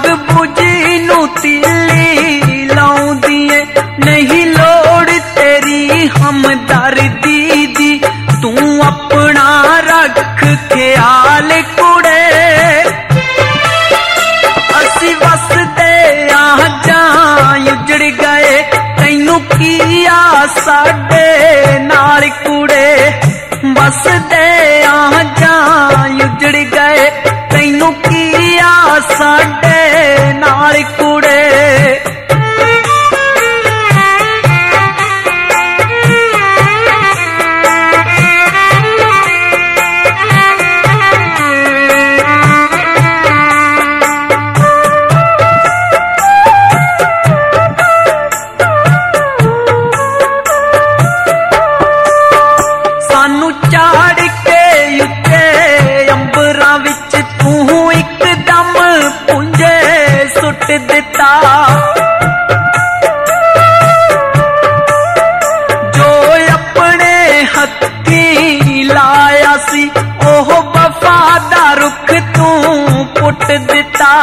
जग बुझी नू तीली लाउंदी ऐ, नहीं लोड़ तेरी हमदर्दी दी, तू अपना रख ख्याल कुड़े। असी वसदे आ जां उजड़ गए, तैनू की आ साडे नाल कुड़े। वसदे आ जां उजड़ गए, तैनू की आ साडे नाल कुड़े। सानू चाड़ के उत्ते अंबरां विच तू इकदम पुंजे सुट दिता, जो अपने हत्थी लाया सी ओह वफा दा रुख तू पुट दिता।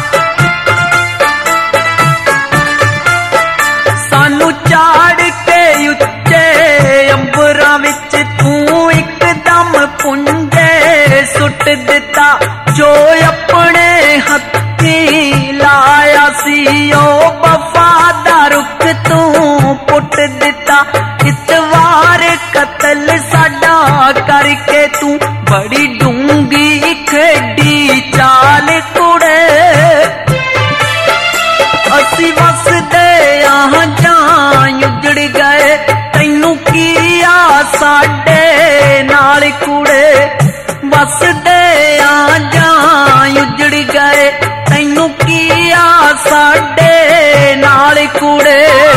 सानू चाड़ के उत्ते अंबरां विच तू इकदम पुंजे सुट दिता, जो अपने हत्थी लाया सी ओ वफा दा रुख तू पुट दिता। इतवार कतल साडा करके तू बड़ी डूंगी खेडी चाल कुड़े। असी वसदे आ जां उजड़ गए, तैनू की आ साडे नाल कुड़े। वसदे आ जां उजड़ गए, तैनू की आ साडे नाल कुड़े।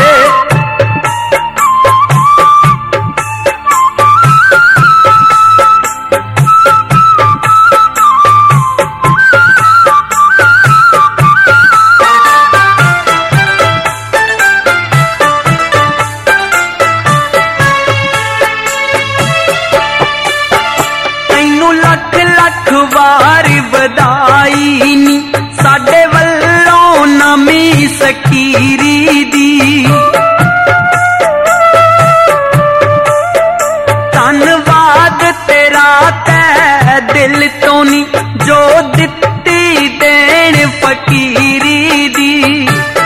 लख लख वार बधाई नी साडे वल्लों नमी सकीरी दी। धन्नवाद तेरा तै दिल तो नी जो दित्ती देन फकीरी दी।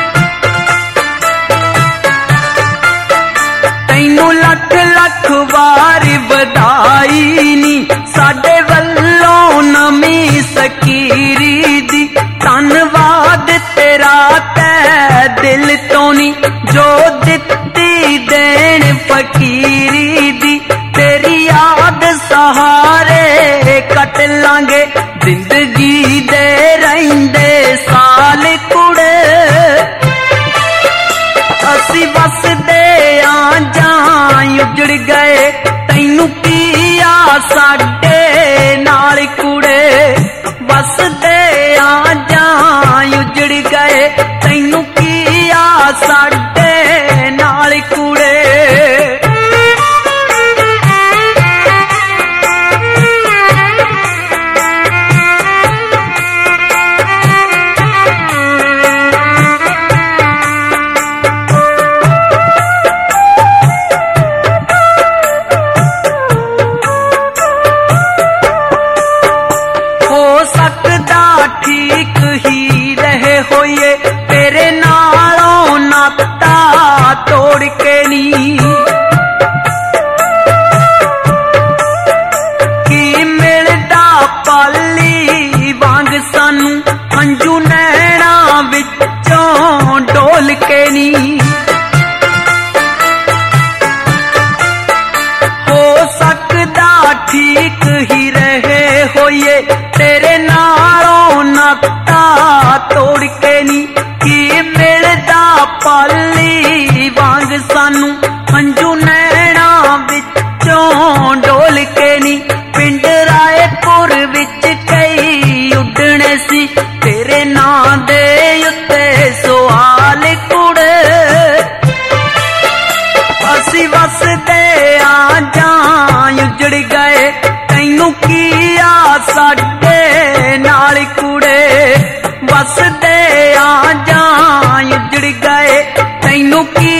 तैनू लख लख वार बधाई नी साडे वल्लों नमी सकीरी दी। धन्नवाद तेरा तै दिल तो नी जो दित्ती देन फकीरी दी। तेरी याद सहारे कट लांगे जिंदगी दे रहिंदे साल कुड़े। असी वसदे आ जां उजड़ गए, तैनू की आ साडे नाल कुड़े। वसदे आ जां उजड़ गए, तैनू की आ साडे नाल कुड़े। ठीक ही रहे होइए तेरे नालों नाता तोड़ के नी। की मिलदा पाली वांग सानू हंजू नैना विचों डोल के नी। हो सकदा ठीक ही रहे होइए तेरे नालों नाता तोड़ के नी। की मिलदा पाली वांग सानू हंजू नैना विचों डोल के नी। पिंड रायपुर विच कई उड्डने सी तेरे नां दे उत्ते सवाल कुड़े। असी वसदे आ जां उजड़ गए, तैनू की आ साडे नाल कुड़े। वसदे तैनू की